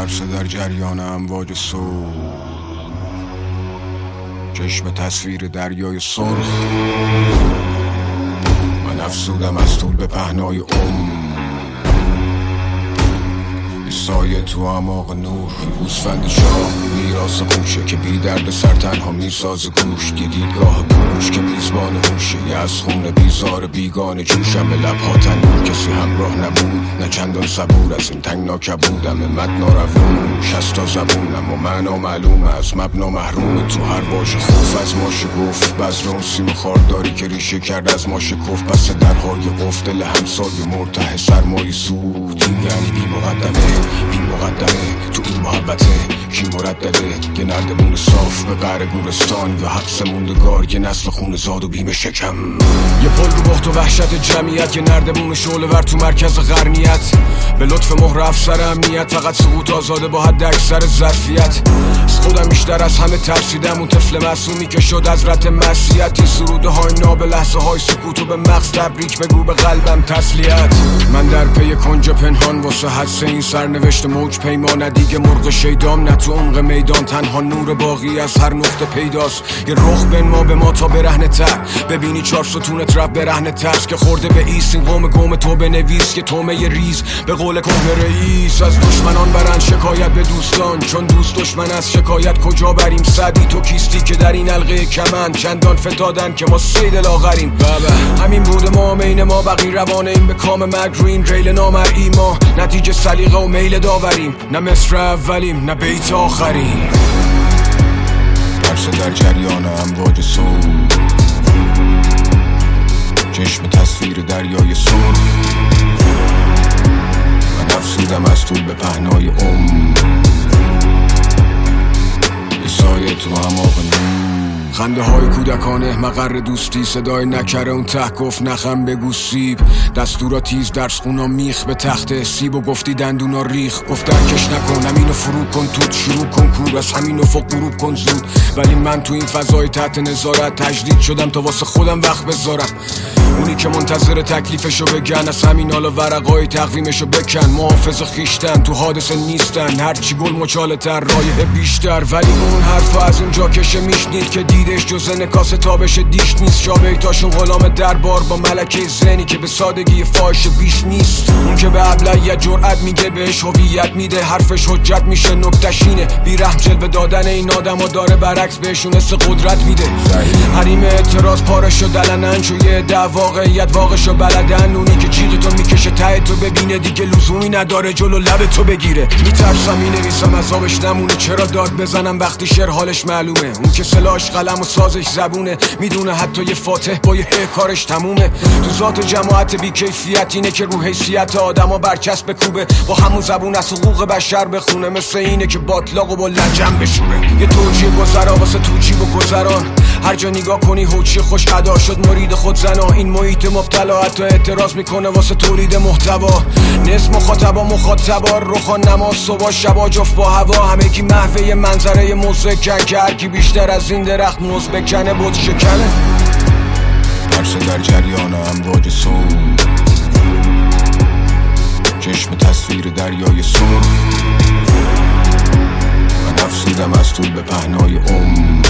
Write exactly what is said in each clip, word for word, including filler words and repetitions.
پرسه در جریان امواج صوت، چشم تصویر دریای سرخ. من افزودم از طول به پهنای عمر، سایه تو اعماق نور. گوسفند شاه میراث خوشه که بی درد سر تنها میساز گوش. یه دیدگاه پوش که میزبان هوشه، یه از خونه بیزار بیگانه جوشم. به لبها تنور کسی همراه نبود، نه چندان صبور از این تنگنا کبودم. مد ناروون شستا زبونم و معنا معلومه از مبنا محرومه. تو هر واژه خوف از ما شگفت، بذر اون سیم خارداری که ریشه کرد از ما شکفت. پس درهای قفل دل همسایه مرتاح سرمایه سود. این یعنی بی مقدمه بی مقدمه تو این محبته کی مردده. یه نردبون صاف به قعر گورستان و حبس موندگار، یه نسل خون زاد و بیم شکم. یه پل رو بخت و وحشت جمعیت، یه نردبون شعله ور تو مرکز قرنیت. به لطف مهر افسر امنیت، فقط سقوط آزاده با حد اکثر ظرفیت. از خودم بیشتر از همه ترسیدم، اون طفل معصومی که شد از رت معصیت. این سروده های ناب لحظه های سکوت و به مغز تبریک بگو، به قلبم تسلیت. من در پی کنج پنهان واسه حدس این سرنوشت موج پیمانه. دیگه مرغ شیدام نه تو عمق میدان، تنها نور باقی از هر نقطه پیداست. یه رخ بین ما به ما تا برهنه تر، ببینی چار ستونت رب برهنه ترس. که خورده به ایس این قوم گم تو بنویس، که تومه یه ریز به قول کهنه رئیس. از دشمنان برن شکایت به دوستان، چون دوست دشمن از شکایت کجا بریم. سعدی تو کیستی که در این حلقه کمن چندان فتادن که ما سید لاغریم. بابا همین بود ما مین ما بقی روانه این به کام مرگ رو این ریل نامرئی. ما نتیجه سلیقه و میل داوریم، نه مصر اولیم نه بیت آخریم. پرسه در جریان امواج صوت، چشم تصویر دریای سرخ. من افزودم از طول به پهنای عمر، یه سایه تو اعماق نور. خنده های کودکانه مقر دوستی، صدای نکره اون ته گفت نخم بگو سیب. دستورا تیز درس خونا میخ به تخت سیب و گفتی دندونا ریخ. گفت درکش نکن همینو فرو کن، توت شروع کن کور از همین افق غروب کن زود. ولی من تو این فضای تحت نظارت تجدید شدم تا واسه خودم وقت بذارم. اونی که منتظر تکلیفشو بگن، از همین حالا ورقای تقویمشو بکن. محافظ خیشتن تو حادثه نیستن، هرچی گل مچاله تر رایه بیشتر. ولی اون حرفا از اونجا کشه میشنید که دیدش جز نکاس تابش دیش نیست. شابیتاشون غلام دربار با ملکه زنی که به سادگی فاحش بیش نیست. اون که به ابلهیت جرأت میگه بهش هویت میده، حرفش حجت میشه نکتشینه. بیرحم جلوه دادن این آدمو داره برعکس بهشون حس قدرت میده. حریم اعتراض پارشو دلنن شو یه دعوا واقعیت واقعشو بلدن. اونی که جیغ تو میکشه ته تو ببینه دیگه لزومی نداره جلو لب تو بگیره. میترسم مینویسم عذابش نمونه، چرا داد بزنم وقتی شعر حالش معلومه. اون که سلاش قلم و سازش زبونه، میدونه حتی یه فاتح با یه کارش تمومه. تو ذات جماعت بیکیفیت اینه که رو حیثیت آدما برچسب کوبه، با همون زبون از حقوق بشر بخونه. مثل اینه که باطلاقو با لجن بشوره. یه توجیه گذرا واسه توجیه و گذران، هر جا نگاه کنی هوچی خوش ادا شد مرید خود زنا. این محیط مبتلا حتی اعتراض میکنه واسه تولید محتوا. نصف مخاطبا مخاطبا رخان نماز صبح شبا جفت با هوا. همگی محوه منظره مزکن که هرکی بیشتر از این درخت موز بکنه بود شکنه. پرسه در جریان امواج صوت، چشم تصویر دریای سرخ. من افزودم از طول به پهنای عمر،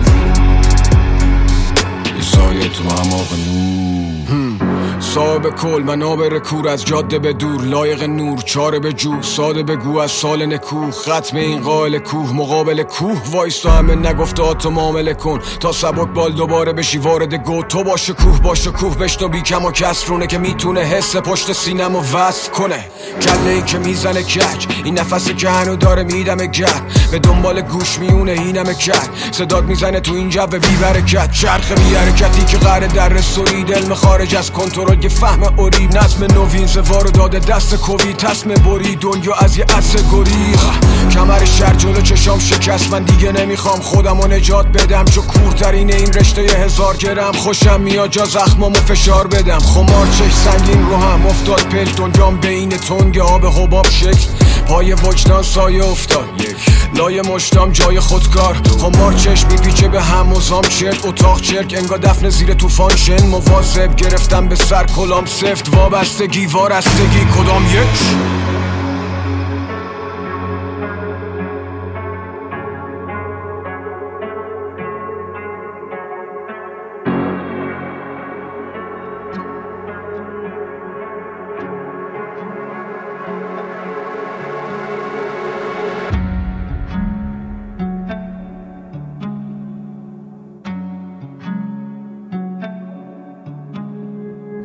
یه سایه تو اعماق نور. صاحب کل منابر کور، از جاده به دور لایق نور. چاره به جو ساده بگو از سال نکوه، ختم این قائل کوه مقابل کوه. وایس تو همه نگفته تو معامله کن تا سبک بال دوباره بشی وارد گو. تو باشه کوه باشه کوه بشنو بی کم و کسرونه که میتونه حس پشت سینم و وصل کنه. کله ای که میزنه کج، این نفسی که هنو داره میدمه گرد. به دنبال گوش میونه اینمه کرد، صداد میزنه تو این جو بی برکت. چرخ بی حرکتی که قراره در رسولی، علم خارج از کنترل یه فهم اوریب. نظم نوین زوارو داده دست کوی، تصمه بری دنیا از یه عصر گریخ. کمر شهر جلو چشام شکست، من دیگه نمیخوام خودمو نجات بدم. چو کورترین این رشته یه هزار گرم، خوشم میاد جا زخمامو فشار بدم. خمار چش سنگین رو هم افتاد پل، دنیام بین تنگ آب حباب شکل. پای وجدان سایه افتاد لای مشتام جای خودکار. خمار چشم میپیچه به هم و زام چرک، اتاق چرک انگا دفن زیر طوفان شن. مواظب گرفتم به سر کلام سفت، وابستگی وارستگی کدام یک.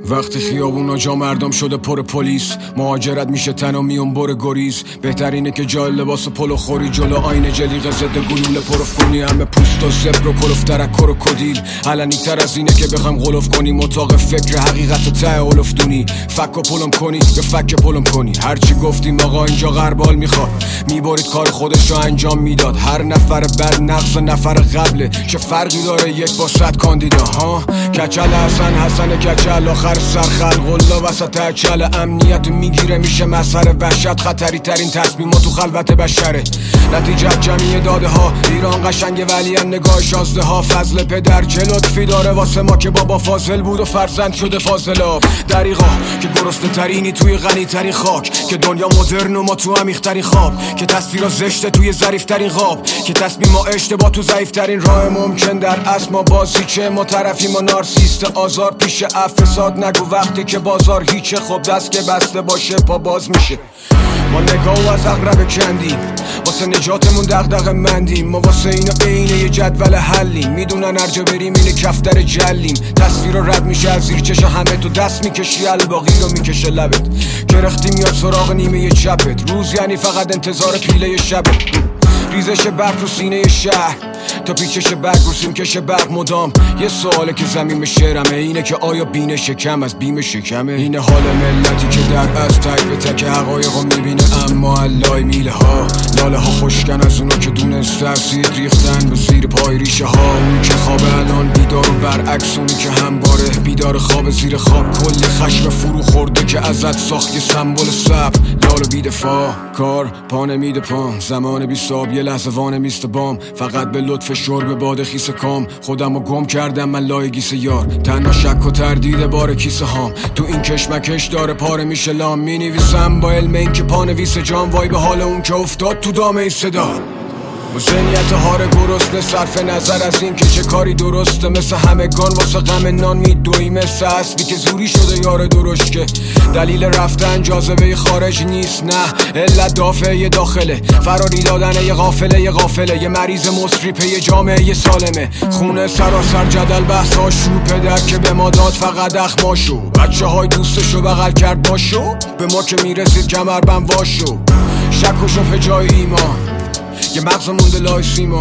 وقتی خیابونا جا مردم شده پر پلیس، مهاجرت میشه تنها میون بر گریز. بهترینه که جای لباس پلو خوری جلو آینه جلیقه ضد گلوله پروف کنی. همه پوست و زبر و کلوف ترکر و کدیل. علنی تر از اینه که بخوام غلوف کنی اتاق فکر حقیقت ته اولفدونی. فک و پلم کنی یا فک پلم کنی، هرچی گفتیم آقا اینجا غربال میخواد. میبارید کار خودش رو انجام میداد. هر نفر بعد نقص نفر قبله. چه فرقی داره یک با صد کاندیدا ها؟ کچل حسن حسن کچل آخر سر خلق الله وسط اچل. امنیت میگیره میشه مسئله وحشت. خطری ترین تصمیم تو خلوت بشره. نتیجه جمعی داده ها. ایران قشنگ ولی هم نگاه شازده ها. فضل پدر چه لطفی داره واسه ما که بابا فاضل بود و فرزند شده فاضلاب. دریغا که گرسنه ترینی توی غنی ترین خاک. که دنیا مدرن و ما تو عمیق ترین خواب. که تصویرا زشته توی ظریف ترین خواب. که تصمیم ما اشتباه تو ضعیف ترین راه ممکن. در اصل ما بازیچه، ما طرفی، ما نارسیست. آزار پیش افساد نگو وقتی که بازار هیچه. خب دست که بسته باشه پا باز میشه. ما نگاه از اغرب کندیم واسه نجاتمون دغدغه مندیم. ما واسه اینا عین یه جدول حلیم. میدونن هر جا بریم اینه کفتر جلیم. تصویر رد میشه از زیر چشم همه. تو دست میکشی الباقی رو میکشه لبت. گرختی میاد سراغ نیمه چپت. روز یعنی فقط انتظار پیله شبت. ریزش برق رو سینه شهر تا پیچش برق رو سیمکش برق مدام. یه سواله که زمین شعرمه اینه که آیا بینه شکم از بیم شکمه؟ اینه حال ملتی که در از تک به تک حقایقو میبینه اما علای میله ها. لاله ها خوشکن از اونو که دونسته اسید ریختن به زیر پای ریشه ها. اون که خواب الان بیدار و برعکس اونی که همباره بیدار خواب زیر خواب. کلی خشم فرو خورده که ازت ساخت یه سمبل صبر. لالو بیدفاع کار پا نمیده پام. زمان بیستاب یه لحظه وانه میست بام. فقط به لطف شرب باد خیس کام. خودمو گم کردم من لای گیس یار. تنها شک و تردید بار کیسه هام. تو این کشمکش داره پاره میشه لام. می نویسم با علم این که پانویس جام. وای به حال اون که افتاد تو دام این صدا. با ذهنیت هار گرسنه صرف نظر از این که چه کاری درسته. مثل همگان واسه غم نان میدوی. مثل اسبی که زوری شده یار درشکه. دلیل رفتن جاذبه خارج نیست نه علت دافعه داخله. فراری دادن یه غافله یه غافله. یه مریض مصری پی جامعه یه سالمه. خونه سراسر جدل بحث هاشو. پدر که به ما داد فقط اخماشو. بچه های دوستشو بغل کرد باشو. به ما که میرسید کمربند واشو. شک و شبه جای ایمان. یه مغز مونده لای سیما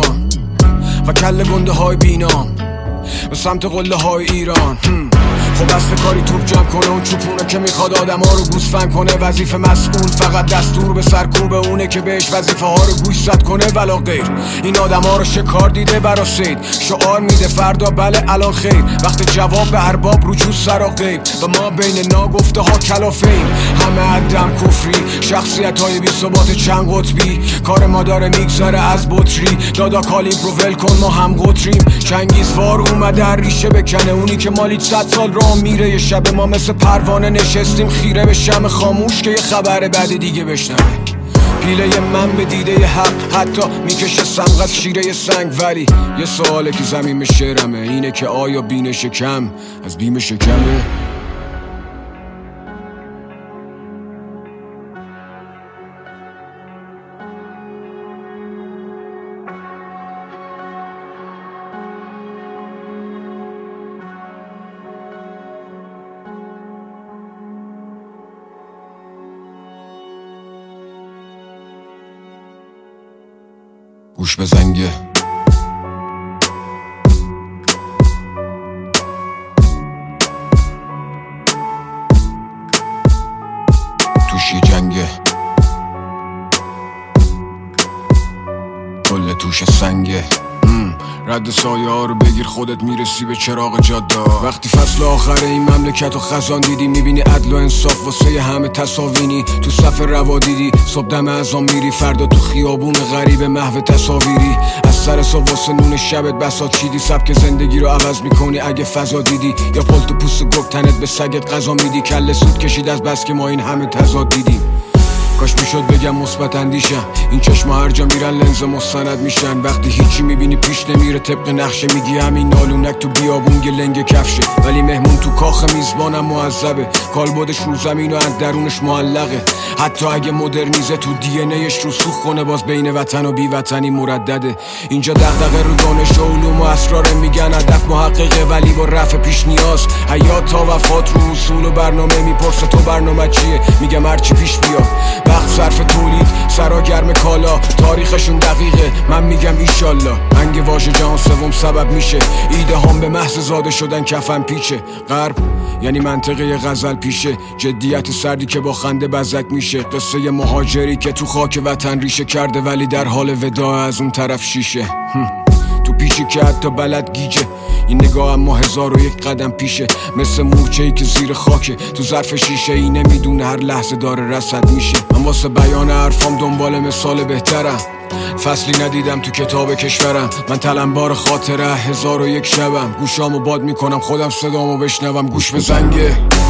و کل گنده های بینام به سمت قله های ایران. خب اصل کاری توپ جمع کنه. اون چوپونه که میخواد آدم ها رو گوسفند کنه. وظیفه مسئول فقط دستور به سرکوب اونه که بهش وظیفه ها رو گوشزد کنه ولا غیر. این آدم ها رو شکار دیده برا سید. شعار میده فردا بله الان خیر. وقت جواب به ارباب رجوع سرا غیب. و ما بین ناگفته ها کلافیم. همه عدم کفری شخصیت های بی ثبات چند قطبی. کار ما داره میگذره از بطری. دادا کالیبر رو ول کن ما هم قطریم. چنگیزوار اومده ریشه بکنه. اونی که مالیت صد سال را میره. یه شب ما مثل پروانه نشستیم خیره به شمع خاموش که یه خبر بعد دیگه بشنوه. پیله من به دیده حق حتی میکشه سمغ از شیره سنگ. ولی یه سواله که زمین شعرمه اینه که آیا بینه شکم از بیم شکمه؟ گوش به زنگه توش یه جنگه. کل توش سنگه. رد سایه ها رو بگیر خودت میرسی به چراغ جاده. وقتی فصل آخر این مملکت و خزان دیدی میبینی عدل و انصاف واسه همه تصاوینی. تو صف روا دیدی صبح دم ازام میری. فردا تو خیابون غریب محو تصاویری. از سر صبح واسه نون شبت بساط چیدی. سبک زندگی رو عوض میکنی اگه فضا دیدی. یا پلت و پوست گرگ تنت به سگت غذا میدی. کله سود کشید از بس که ما این همه تضاد دیدیم. کاش میشد بگم مثبت اندیشم. این چشما هر جا میرن لنز مستند میشن. وقتی هیچی میبینی پیش نمیره طبق نقشه، میگی همین نالونک تو بیابون گلنگ کفشه. ولی مهمون تو کاخ میزبانم معذبه، کالبدش رو زمین و درونش معلقه. حتی اگه مدرنیزه تو دی ان ایش رو سوخ کنه، باز بین وطن و بی وطنی مردده. اینجا دغدغه رو دانش و علوم و اسرار، میگن هدف محققه ولی با رفع پیش نیاز. حیات تا وفات رو اصول و برنامه، میپرسه تو برنامه چیه؟ میگم هرچی پیش بیاد. وقت صرف تولید، سرا گرم کالا، تاریخشون دقیقه، من میگم ایشالله. انگ واژه جهان سوم سبب میشه ایده هم به محض زاده شدن کفن پیچه. غرب یعنی منطقه غزل پیشه، جدیت سردی که با خنده بزک میشه. قصه مهاجری که تو خاک وطن ریشه کرده ولی در حال وداع از اون طرف شیشه. تو پیچی که حتی بلد گیجه، این نگاه اما هزار و یک قدم پیشه. مثل مورچه‌ای که زیر خاکه تو ظرف شیشه ای، نمیدونه هر لحظه داره رصد میشه. من واسه بیان حرفام دنبال مثال بهترم، فصلی ندیدم تو کتاب کشورم. من تلمبار خاطره هزار و یک شبم، گوشامو باد میکنم خودم صدامو بشنوم. گوش به زنگه